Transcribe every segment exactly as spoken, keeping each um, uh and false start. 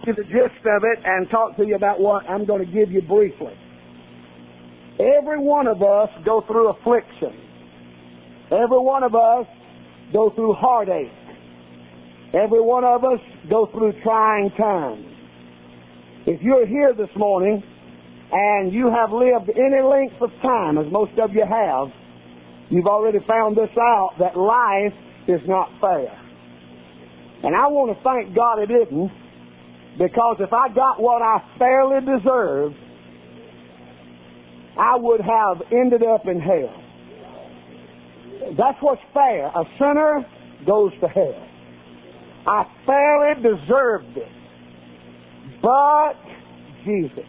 to the gist of it and talk to you about what I'm going to give you briefly. Every one of us go through affliction. Every one of us go through heartache. Every one of us go through trying times. If you're here this morning and you have lived any length of time, as most of you have, you've already found this out, that life is not fair. And I want to thank God it isn't, because if I got what I fairly deserved, I would have ended up in hell. That's what's fair. A sinner goes to hell. I fairly deserved it. But Jesus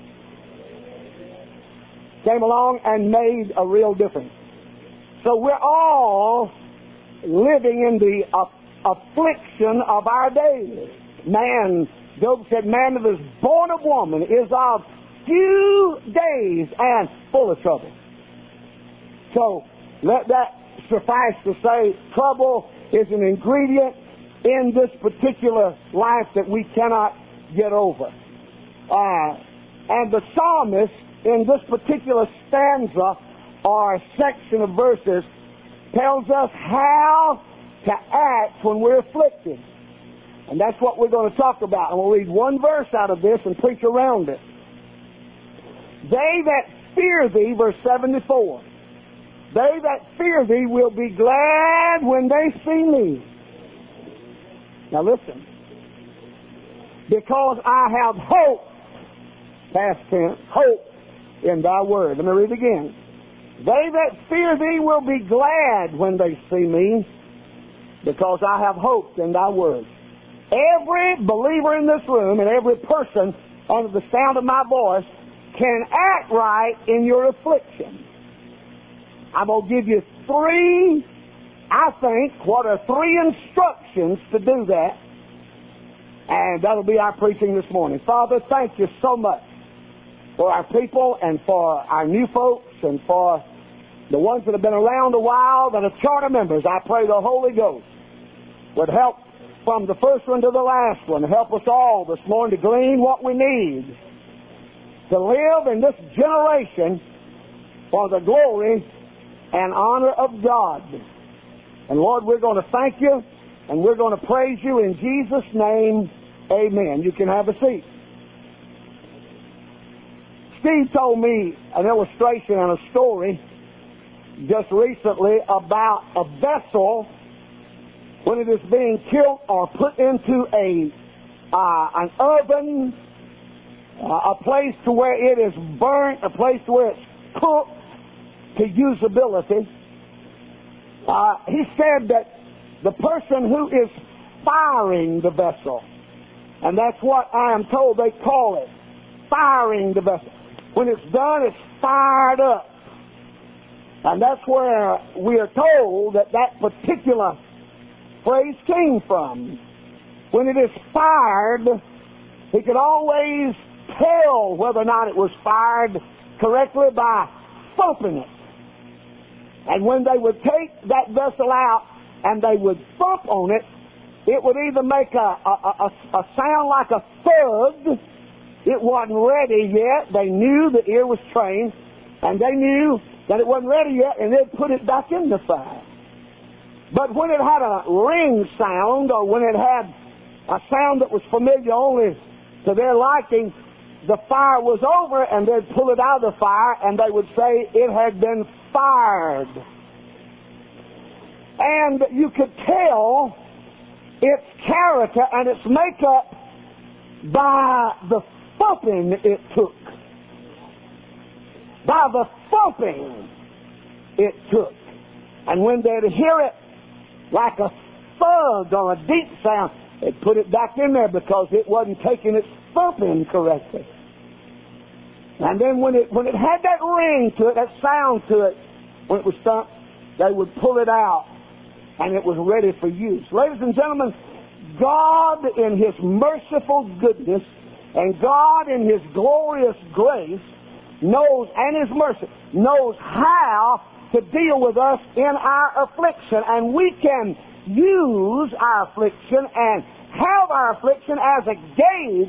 came along and made a real difference. So we're all living in the uh, affliction of our days. Man, Job said, man that is born of woman is of few days and full of trouble. So let that suffice to say, trouble is an ingredient in this particular life that we cannot get over. Uh, and the psalmist in this particular stanza or section of verses tells us how to act when we're afflicted. And that's what we're going to talk about. And we'll read one verse out of this and preach around it. They that fear thee, verse seventy-four, they that fear thee will be glad when they see me. Now listen. Because I have hope, past tense, hope in thy word. Let me read again. They that fear thee will be glad when they see me, because I have hope in thy word. Every believer in this room and every person under the sound of my voice can act right in your affliction. I'm going to give you three, I think, what are three instructions to do that. And that'll be our preaching this morning. Father, thank you so much for our people and for our new folks and for the ones that have been around a while that are charter members. I pray the Holy Ghost would help from the first one to the last one. Help us all this morning to glean what we need to live in this generation for the glory and honor of God. And Lord, we're going to thank you and we're going to praise you in Jesus' name. Amen. You can have a seat. Steve told me an illustration and a story just recently about a vessel when it is being killed or put into a uh, an oven, uh, a place to where it is burnt, a place to where it's cooked to usability. Uh, he said that the person who is firing the vessel, and that's what I am told they call it, firing the vessel. When it's done, it's fired up. And that's where we are told that that particular phrase came from. When it is fired, he could always tell whether or not it was fired correctly by thumping it. And when they would take that vessel out and they would thump on it, it would either make a, a, a, a sound like a thud. It wasn't ready yet. They knew the ear was trained, and they knew that it wasn't ready yet, and they'd put it back in the fire. But when it had a ring sound, or when it had a sound that was familiar only to their liking, the fire was over, and they'd pull it out of the fire, and they would say it had been fired. And you could tell its character and its makeup by the thumping it took. By the thumping it took. And when they'd hear it like a thud or a deep sound, they'd put it back in there because it wasn't taking its thumping correctly. And then when it when it had that ring to it, that sound to it, when it was thumped, they would pull it out and it was ready for use. Ladies and gentlemen, God in His merciful goodness and God in His glorious grace knows, and His mercy, knows how to deal with us in our affliction. And we can use our affliction and have our affliction as a gauge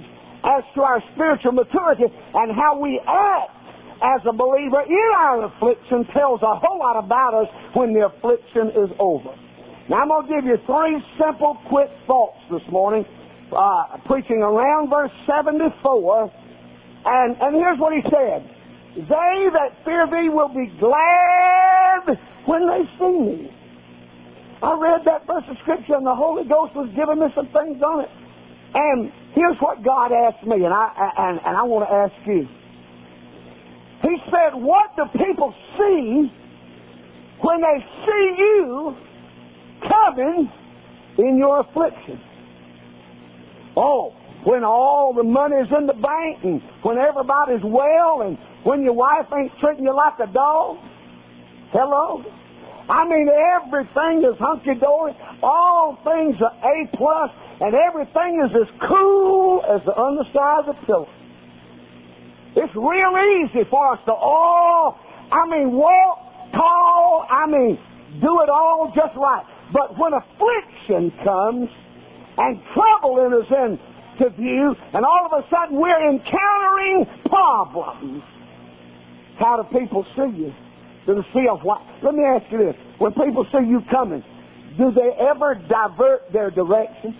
as to our spiritual maturity, and how we act as a believer in our affliction tells a whole lot about us when the affliction is over. Now I'm going to give you three simple, quick thoughts this morning, uh, preaching around verse seventy-four. And, and here's what he said. They that fear thee will be glad when they see me. I read that verse of Scripture, and the Holy Ghost was giving me some things on it. And here's what God asked me, and I, and, and I want to ask you. He said, what do people see when they see you coming in your affliction? Oh, when all the money's in the bank, and when everybody's well, and when your wife ain't treating you like a dog? Hello? I mean, everything is hunky-dory. All things are A plus, and everything is as cool as the underside of the pillow. It's real easy for us to all, I mean, walk tall, I mean, do it all just right. But when affliction comes and trouble enters into view, and all of a sudden we're encountering problems, how do people see you? Do they see a what? Let me ask you this. When people see you coming, do they ever divert their direction?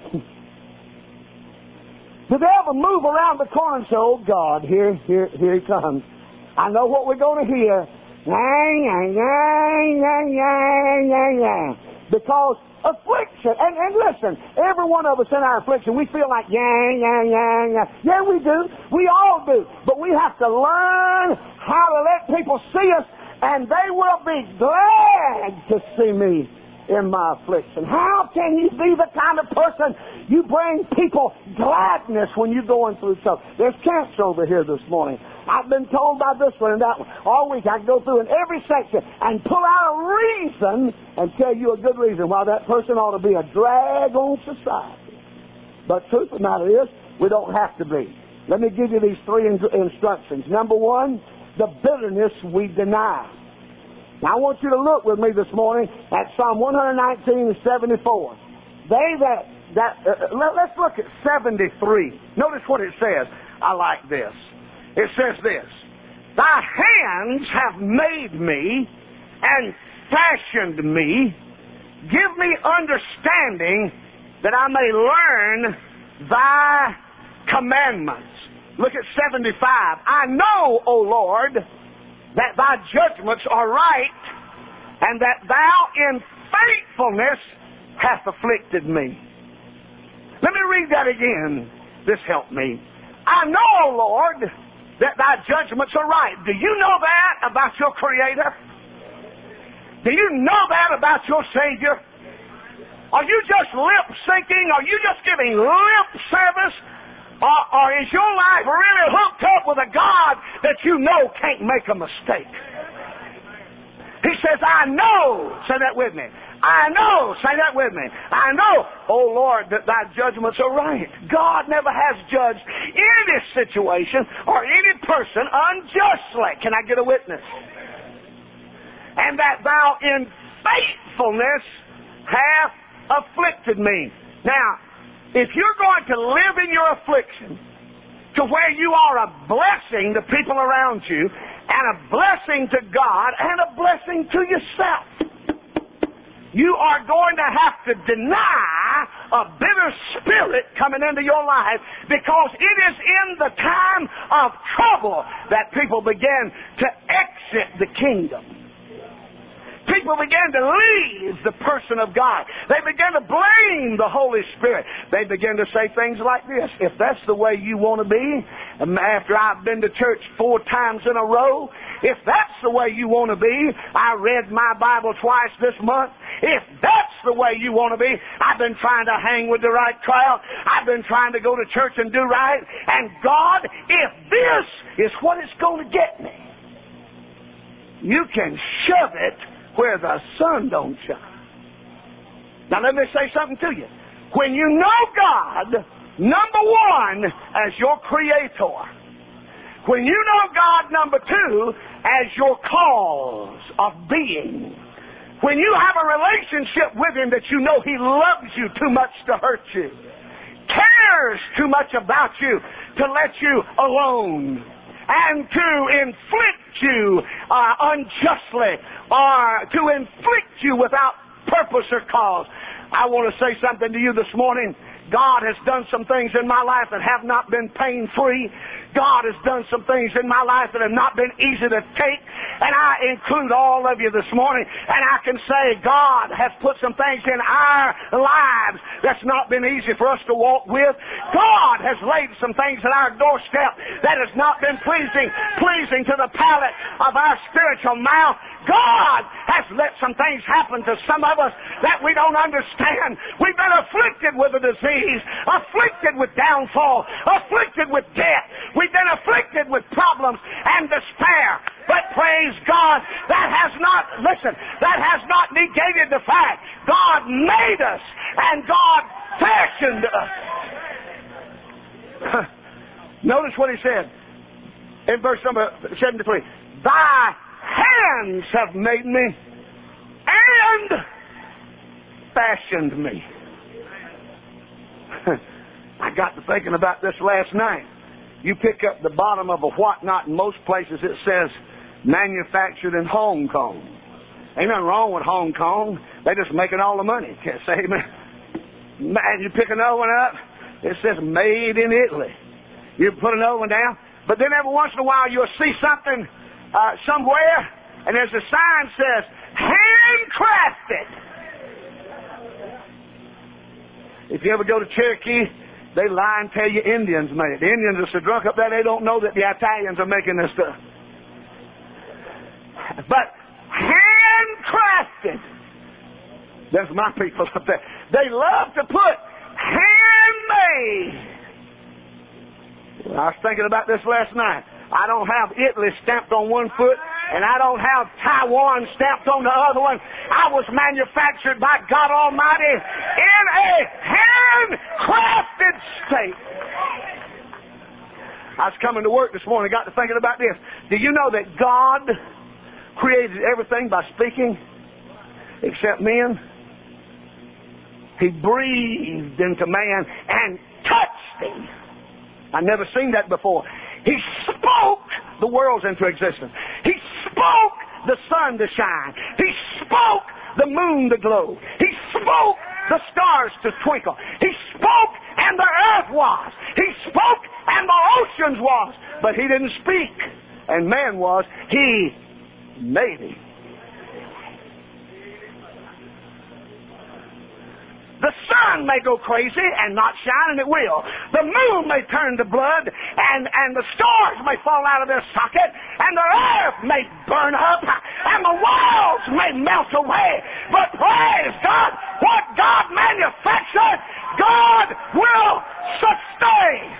Do they ever move around the corner and say, oh God, here, here, here he comes. I know what we're going to hear. Yang, yang, yang, yang, yang, yang, yang. Because affliction, and, and listen, every one of us in our affliction, we feel like yang, yang, yang, yang. Yeah, we do. We all do. But we have to learn how to let people see us, and they will be glad to see me in my affliction. How can you be the kind of person you bring people gladness when you're going through stuff? There's cancer over here this morning. I've been told by this one and that one. All week I can go through in every section and pull out a reason and tell you a good reason why that person ought to be a drag on society. But truth of the matter is, we don't have to be. Let me give you these three in- instructions. Number one, the bitterness we deny. Now I want you to look with me this morning at Psalm one nineteen and seventy-four. They that, that uh, let, let's look at seventy-three. Notice what it says. I like this. It says this. Thy hands have made me and fashioned me. Give me understanding that I may learn thy commandments. Look at seventy-five. I know, O Lord, that thy judgments are right, and that thou in faithfulness hast afflicted me. Let me read that again. This helped me. I know, O Lord, that thy judgments are right. Do you know that about your Creator? Do you know that about your Savior? Are you just lip-syncing? Are you just giving lip service? Or, or is your life really hooked up with a God that you know can't make a mistake? He says, I know. Say that with me. I know. Say that with me. I know, oh Lord, that thy judgments are right. God never has judged any situation or any person unjustly. Can I get a witness? And that thou in faithfulness hast afflicted me. Now, if you're going to live in your affliction to where you are a blessing to people around you and a blessing to God and a blessing to yourself, you are going to have to deny a bitter spirit coming into your life, because it is in the time of trouble that people begin to exit the kingdom. People begin to leave the person of God. They begin to blame the Holy Spirit. They begin to say things like this. If that's the way you want to be, after I've been to church four times in a row, if that's the way you want to be, I read my Bible twice this month. If that's the way you want to be, I've been trying to hang with the right crowd. I've been trying to go to church and do right. And God, if this is what it's going to get me, you can shove it where the sun don't shine. Now let me say something to you. When you know God, number one, as your Creator, when you know God, number two, as your cause of being, when you have a relationship with Him that you know He loves you too much to hurt you, cares too much about you to let you alone and to inflict you uh, unjustly or to inflict you without purpose or cause. I want to say something to you this morning. God has done some things in my life that have not been pain-free. God has done some things in my life that have not been easy to take. And I include all of you this morning. And I can say God has put some things in our lives that's not been easy for us to walk with. God has laid some things at our doorstep that has not been pleasing, pleasing to the palate of our spiritual mouth. God has let some things happen to some of us that we don't understand. We've been afflicted with a disease, afflicted with downfall, afflicted with debt. We've been afflicted with problems and despair. But praise God, that has not, listen, that has not negated the fact God made us and God fashioned us. Notice what he said in verse number seventy-three. Thy hands have made me and fashioned me. I got to thinking about this last night. You pick up the bottom of a whatnot, in most places it says manufactured in Hong Kong. Ain't nothing wrong with Hong Kong. They're just making all the money. Can't say amen. And you pick another one up, it says made in Italy. You put another one down, but then every once in a while you'll see something uh, somewhere, and there's a sign that says handcrafted. If you ever go to Cherokee, they lie and tell you Indians made it. The Indians are so drunk up there they don't know that the Italians are making this stuff. But handcrafted. There's my people up there. They love to put handmade. Well, I was thinking about this last night. I don't have Italy stamped on one foot, and I don't have Taiwan stamped on the other one. I was manufactured by God Almighty in a handcrafted state. I was coming to work this morning, got to thinking about this. Do you know that God created everything by speaking except men? He breathed into man and touched him. I've never seen that before. He spoke the worlds into existence. He spoke the sun to shine. He spoke the moon to glow. He spoke the stars to twinkle. He spoke and the earth was. He spoke and the oceans was. But he didn't speak and man was. He made him. The sun may go crazy and not shine, and it will. The moon may turn to blood, and, and the stars may fall out of their socket, and the earth may burn up, and the walls may melt away. But praise God, what God manufactured, God will sustain.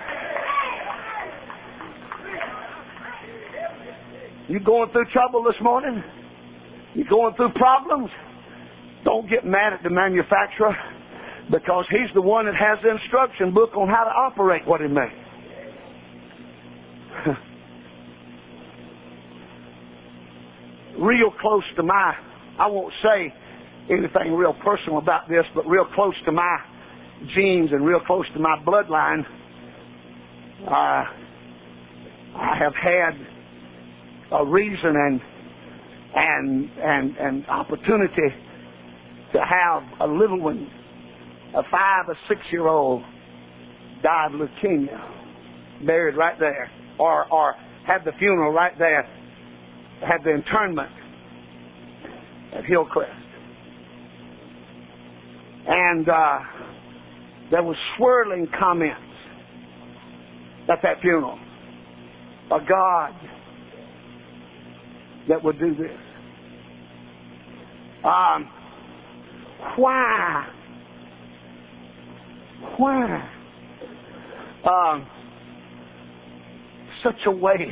You going through trouble this morning? You going through problems? Don't get mad at the manufacturer, because he's the one that has the instruction book on how to operate what he made. Real close to my, I won't say anything real personal about this, but real close to my genes and real close to my bloodline, uh, I have had a reason and and and and opportunity to have a little one, a five or six year old, died of leukemia, buried right there, or or had the funeral right there, had the internment at Hillcrest, and uh, there was swirling comments at that funeral. A God that would do this. Um, why? Why? Um, such a waste.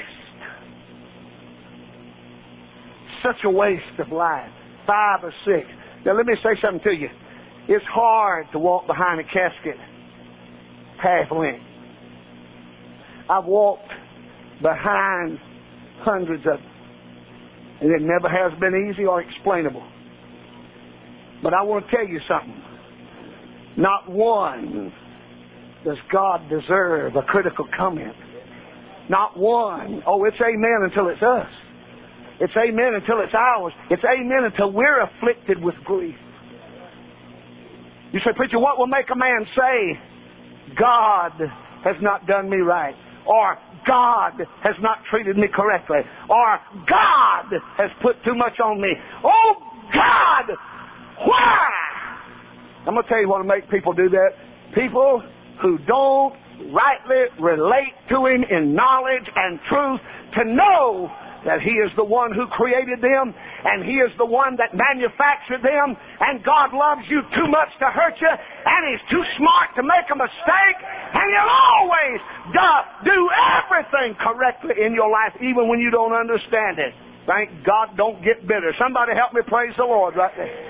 Such a waste of life. Five or six. Now let me say something to you. It's hard to walk behind a casket half length. I've walked behind hundreds of them, and it never has been easy or explainable. But I want to tell you something. Not one does God deserve a critical comment. Not one. Oh, it's amen until it's us. It's amen until it's ours. It's amen until we're afflicted with grief. You say, preacher, what will make a man say, God has not done me right? Or God has not treated me correctly? Or God has put too much on me? Oh, God, why? I'm going to tell you what will make people do that. People who don't rightly relate to Him in knowledge and truth, to know that He is the one who created them, and He is the one that manufactured them, and God loves you too much to hurt you, and He's too smart to make a mistake, and He'll always do, do everything correctly in your life, even when you don't understand it. Thank God, don't get bitter. Somebody help me praise the Lord right there.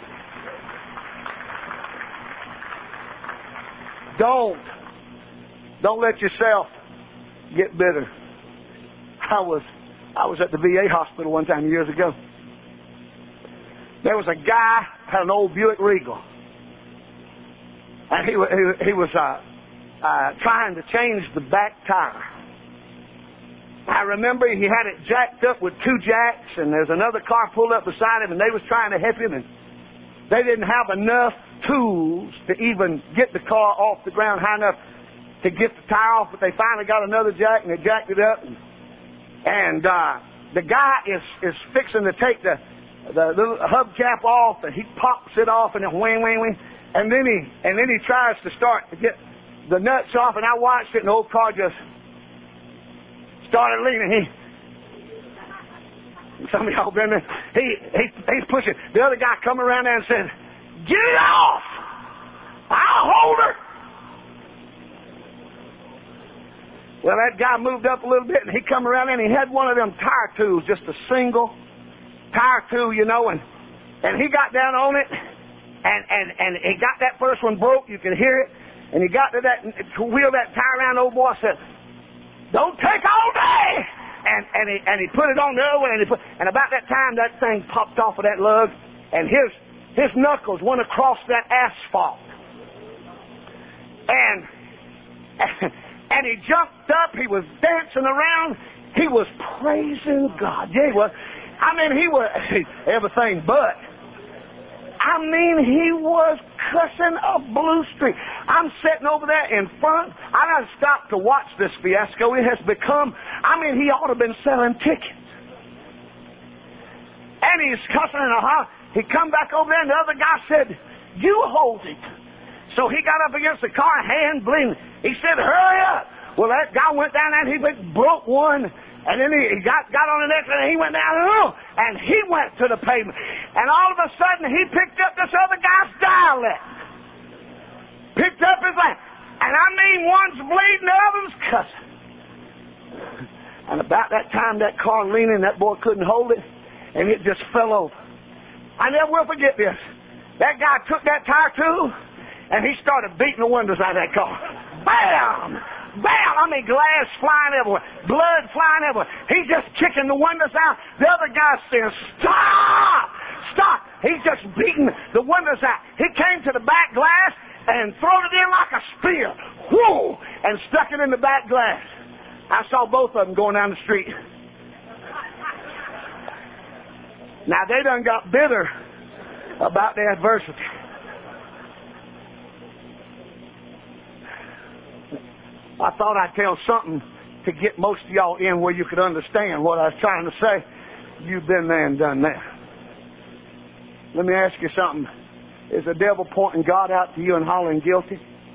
Don't. Don't let yourself get bitter. I was I was at the V A hospital one time years ago. There was a guy had an old Buick Regal, and he he, he was uh, uh, trying to change the back tire. I remember he had it jacked up with two jacks, and there's another car pulled up beside him, and they was trying to help him, and they didn't have enough tools to even get the car off the ground high enough to get the tire off, but they finally got another jack, and they jacked it up, and, and uh, the guy is, is fixing to take the, the little hubcap off, and he pops it off, and then wing, wing, wing, and then he and then he tries to start to get the nuts off, and I watched it, and the old car just started leaning. He, some of y'all been there. He, he he's pushing. The other guy come around there and said, "Get it off! I'll hold her." Well, that guy moved up a little bit, and he come around there, and he had one of them tire tools, just a single tire tool, you know, and and he got down on it, and and and he got that first one broke. You could hear it, and he got to that to wheel that tire around. The old boy said, "Don't take all day." And and he and he put it on the other one, and he put, and about that time that thing popped off of that lug, and his his knuckles went across that asphalt, and. And he jumped up. He was dancing around. He was praising God. Yeah, he was. I mean, he was everything but. I mean, he was cussing a blue streak. I'm sitting over there in front. I got to stop to watch this fiasco. It has become, I mean, he ought to have been selling tickets. And he's cussing in a holler. He come back over there, and the other guy said, "You hold it." So he got up against the car, hand bleeding. He said, "Hurry up." Well, that guy went down there, and he broke one. And then he got, got on the next one, and he went down, and he went to the pavement. And all of a sudden, he picked up this other guy's dialect. Picked up his line. And I mean, one's bleeding, the other's cussing. And about that time, that car leaning, that boy couldn't hold it, and it just fell over. I never will forget this. That guy took that tire tool, and he started beating the windows out of that car. Bam! Bam! I mean, glass flying everywhere. Blood flying everywhere. He's just kicking the windows out. The other guy says, "Stop! Stop!" He's just beating the windows out. He came to the back glass and threw it in like a spear. Whoo! And stuck it in the back glass. I saw both of them going down the street. Now, they done got bitter about the adversity. I thought I'd tell something to get most of y'all in where you could understand what I was trying to say. You've been there and done that. Let me ask you something. Is the devil pointing God out to you and hollering guilty?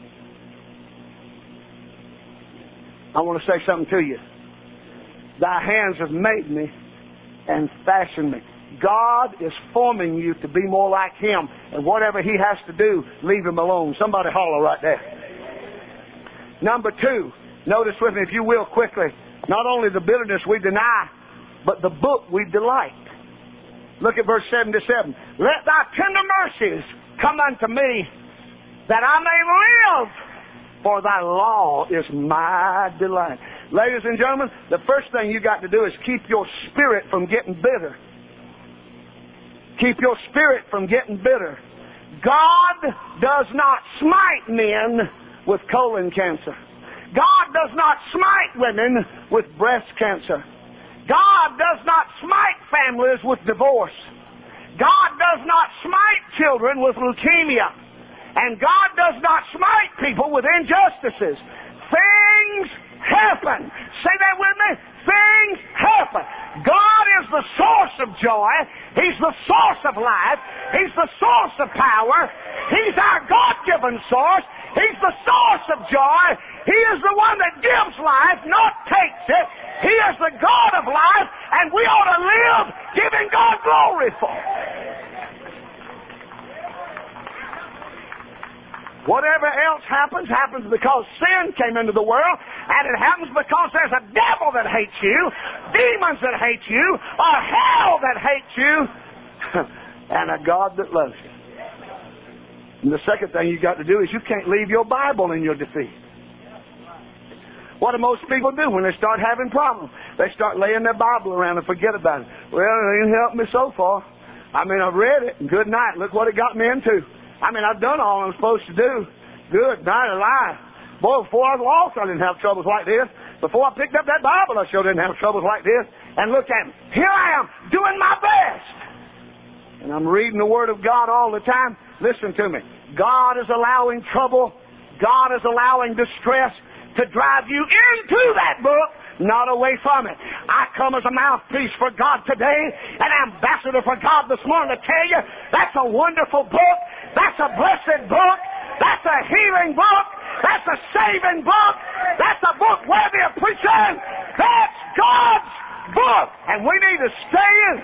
I want to say something to you. Thy hands have made me and fashioned me. God is forming you to be more like Him. And whatever He has to do, leave Him alone. Somebody holler right there. Number two, notice with me, if you will, quickly, not only the bitterness we deny, but the book we delight. Look at verse seventy-seven. "Let thy tender mercies come unto me, that I may live, for thy law is my delight." Ladies and gentlemen, the first thing you got to do is keep your spirit from getting bitter. Keep your spirit from getting bitter. God does not smite men with colon cancer. God does not smite women with breast cancer. God does not smite families with divorce. God does not smite children with leukemia. And God does not smite people with injustices. Things happen. Say that with me. Things happen. God is the source of joy. He's the source of life. He's the source of power. He's our God-given source. He's the source of joy. He is the one that gives life, not takes it. He is the God of life, and we ought to live giving God glory for it. Whatever else happens, happens because sin came into the world, and it happens because there's a devil that hates you, demons that hate you, a hell that hates you, and a God that loves you. And the second thing you got to do is you can't leave your Bible in your defeat. What do most people do when they start having problems? They start laying their Bible around and forget about it. Well, it ain't helped me so far. I mean, I've read it, and good night. Look what it got me into. I mean, I've done all I'm supposed to do. Good night alive. Boy, before I was lost, I didn't have troubles like this. Before I picked up that Bible, I sure didn't have troubles like this. And look at me. Here I am, doing my best. And I'm reading the Word of God all the time. Listen to me. God is allowing trouble. God is allowing distress to drive you into that book, not away from it. I come as a mouthpiece for God today, an ambassador for God this morning to tell you that's a wonderful book. That's a blessed book. That's a healing book. That's a saving book. That's a book worthy of preaching. That's God's book. And we need to stay in.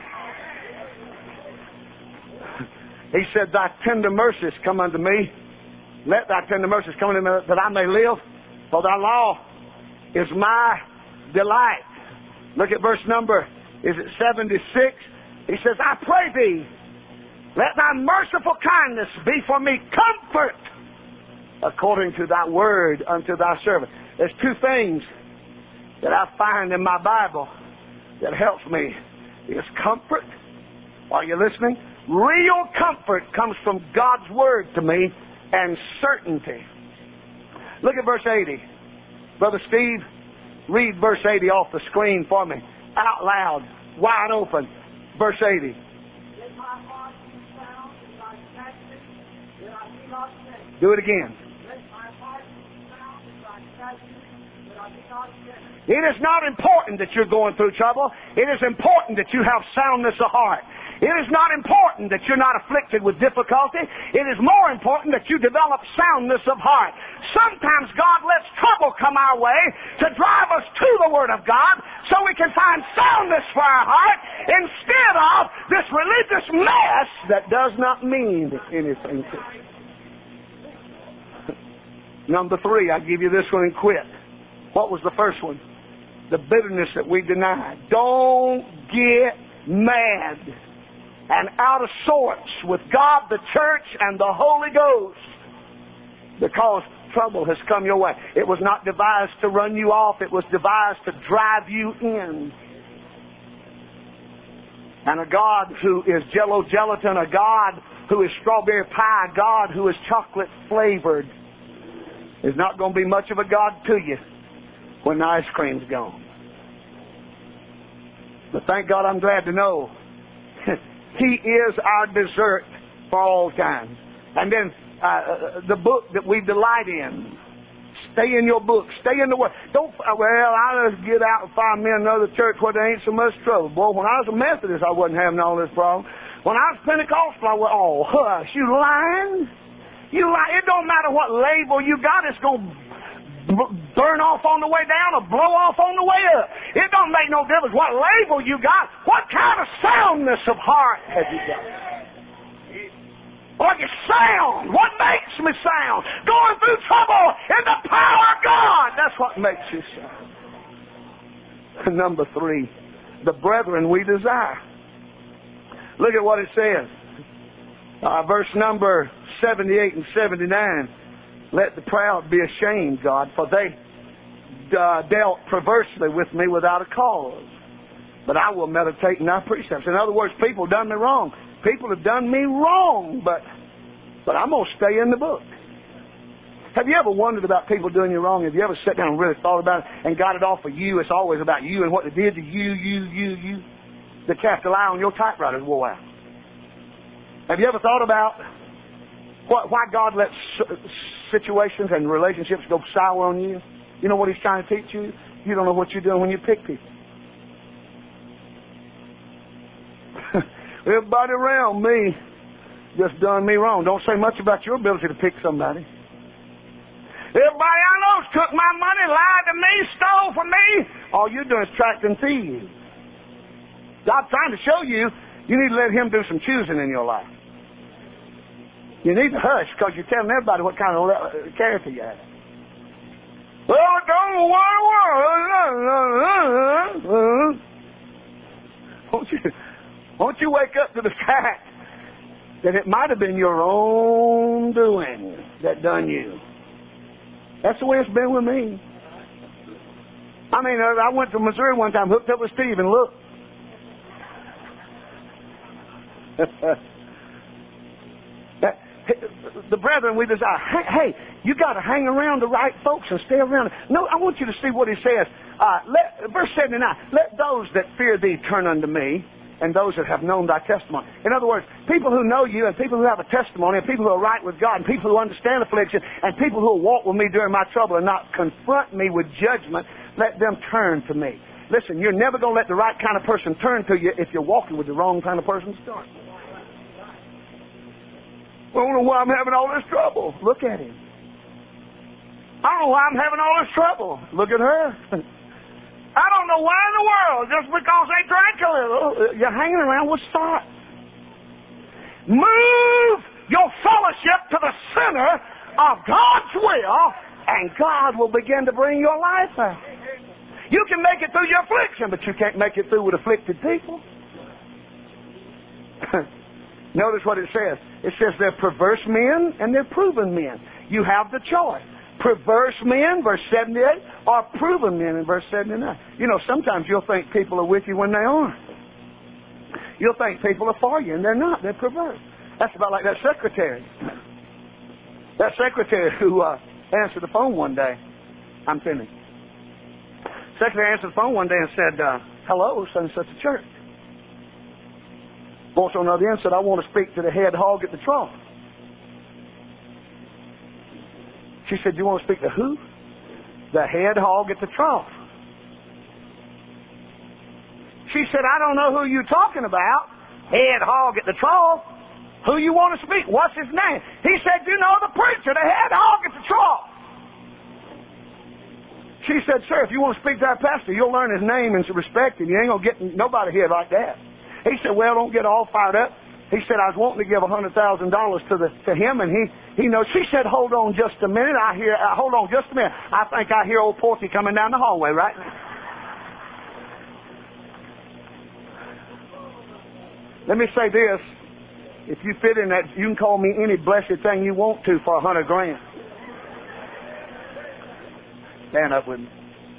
He said, thy tender mercies come unto me. Let thy tender mercies come unto me that I may live. For thy law is my delight. Look at verse number, is it seventy-six? He says, I pray thee, let thy merciful kindness be for me comfort according to thy word unto thy servant. There's two things that I find in my Bible that helps me. Is comfort. Are you listening? Real comfort comes from God's word to me, and certainty. Look at verse eighty. Brother Steve, read verse eighty off the screen for me. Out loud, wide open. Verse eighty. Let my heart be sound in thy statutes, that I be not sinned. Do it again. Let my heart be sound in thy statutes, that I be not sinned. It is not important that you're going through trouble. It is important that you have soundness of heart. It is not important that you're not afflicted with difficulty. It is more important that you develop soundness of heart. Sometimes God lets trouble come our way to drive us to the Word of God so we can find soundness for our heart instead of this religious mess that does not mean anything to us. Number three, I'll give you this one and quit. What was the first one? The bitterness that we denied. Don't get mad and out of sorts with God, the church, and the Holy Ghost because trouble has come your way. It was not devised to run you off. It was devised to drive you in. And a God who is jello gelatin, a God who is strawberry pie, a God who is chocolate flavored is not going to be much of a God to you when the ice cream's gone. But thank God, I'm glad to know He is our dessert for all time. And then uh, the book that we delight in. Stay in your book. Stay in the Word. Don't, well, I'll just get out and find me another church where there ain't so much trouble. Boy, when I was a Methodist, I wasn't having all this problem. When I was Pentecostal, I went, oh, hush, you lying? You lying? It don't matter what label you got. It's going to burn off on the way down or blow off on the way up. It don't make no difference what label you got. What kind of soundness of heart have you got? Are you sound? What makes me sound? Going through trouble in the power of God. That's what makes you sound. Number three, the brethren we desire. Look at what it says. Uh, verse number seventy-eight and seventy-nine. Let the proud be ashamed, God, for they uh, dealt perversely with me without a cause. But I will meditate in thy precepts. In other words, people done me wrong. People have done me wrong, but but I'm going to stay in the book. Have you ever wondered about people doing you wrong? Have you ever sat down and really thought about it and got it off of you? It's always about you and what they did to you, you, you, you. The cast a lie on your typewriter wore out. Have you ever thought about what, why God lets situations and relationships go sour on you? You know what He's trying to teach you? You don't know what you're doing when you pick people. Everybody around me just done me wrong. Don't say much about your ability to pick somebody. Everybody I know took my money, lied to me, stole from me. All you're doing is attracting thieves. God's trying to show you, you need to let Him do some choosing in your life. You need to hush because you're telling everybody what kind of character you have. Well, I don't know what it was. Won't you, won't you wake up to the fact that it might have been your own doing that done you? That's the way it's been with me. I mean, I went to Missouri one time, hooked up with Steve, and look. The brethren, we desire, hey, hey you got to hang around the right folks and stay around. No, I want you to see what he says. Uh, let, verse seventy-nine, let those that fear thee turn unto me, and those that have known thy testimony. In other words, people who know you and people who have a testimony and people who are right with God and people who understand affliction and people who will walk with me during my trouble and not confront me with judgment, let them turn to me. Listen, you're never going to let the right kind of person turn to you if you're walking with the wrong kind of person to start. I don't know why I'm having all this trouble. Look at him. I don't know why I'm having all this trouble. Look at her. I don't know why in the world, just because they drank a little, you're hanging around with salt. Move your fellowship to the center of God's will, and God will begin to bring your life out. You can make it through your affliction, but you can't make it through with afflicted people. Notice what it says. It says they're perverse men and they're proven men. You have the choice. Perverse men, verse seventy-eight, or proven men in verse seventy-nine. You know, sometimes you'll think people are with you when they aren't. You'll think people are for you, and they're not. They're perverse. That's about like that secretary. That secretary who uh, answered the phone one day. I'm finished. Secretary answered the phone one day and said, uh, hello, such and such a church. Voice on the other end said, I want to speak to the head hog at the trough. She said, you want to speak to who? The head hog at the trough. She said, I don't know who you're talking about. Head hog at the trough. Who you want to speak? What's his name? He said, you know, the preacher, the head hog at the trough. She said, sir, if you want to speak to our pastor, you'll learn his name and respect him. You ain't going to get nobody here like that. He said, well, don't get all fired up. He said, I was wanting to give one hundred thousand dollars to the to him, and he, he knows. She said, hold on just a minute. I hear, uh, hold on just a minute. I think I hear old Porky coming down the hallway right now. Let me say this. If you fit in that, you can call me any blessed thing you want to for a hundred grand. Stand up with me.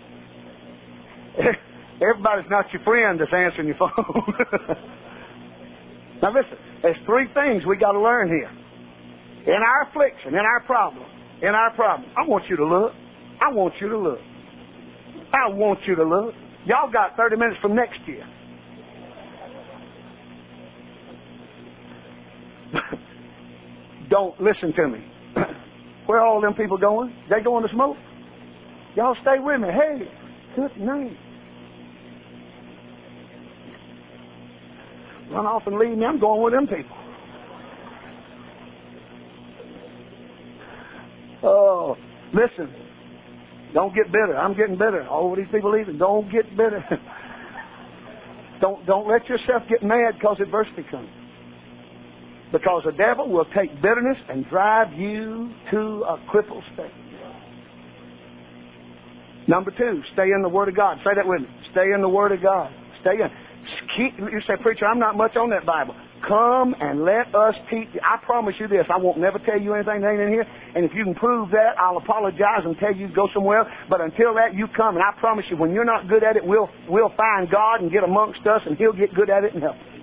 Everybody's not your friend that's answering your phone. Now listen, there's three things we got to learn here. In our affliction, in our problem, in our problem. I want you to look. I want you to look. I want you to look. Y'all got thirty minutes from next year. Don't listen to me. Where are all them people going? They going to smoke? Y'all stay with me. Hey, good night. Run off and leave me. I'm going with them people. Oh, listen. Don't get bitter. I'm getting bitter. All these people leaving. Don't get bitter. don't don't let yourself get mad because adversity comes. Because the devil will take bitterness and drive you to a crippled state. Number two, stay in the Word of God. Say that with me. Stay in the Word of God. Stay in. Keep, you say, preacher, I'm not much on that Bible. Come and let us teach you. I promise you this. I won't never tell you anything that ain't in here. And if you can prove that, I'll apologize and tell you to go somewhere else. But until that, you come. And I promise you, when you're not good at it, we'll, we'll find God and get amongst us, and He'll get good at it and help us.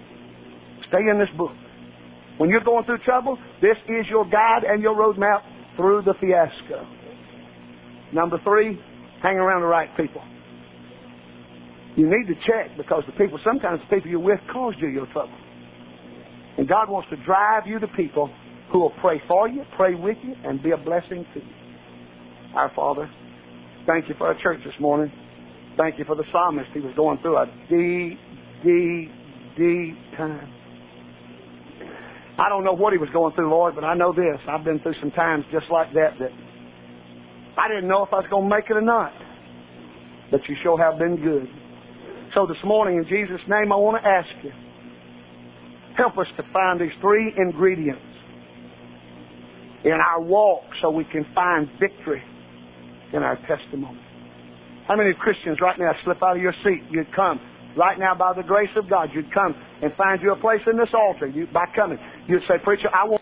Stay in this book. When you're going through trouble, this is your guide and your roadmap through the fiasco. Number three, hang around the right people. You need to check, because the people, sometimes the people you're with caused you your trouble. And God wants to drive you to people who will pray for you, pray with you, and be a blessing to you. Our Father, thank you for our church this morning. Thank you for the psalmist. He was going through a deep, deep, deep time. I don't know what he was going through, Lord, but I know this. I've been through some times just like that that I didn't know if I was going to make it or not. But you sure have been good. So this morning, in Jesus' name, I want to ask you, help us to find these three ingredients in our walk so we can find victory in our testimony. How many Christians right now slip out of your seat? You'd come right now by the grace of God. You'd come and find you a place in this altar. You, by coming, you'd say, preacher, I want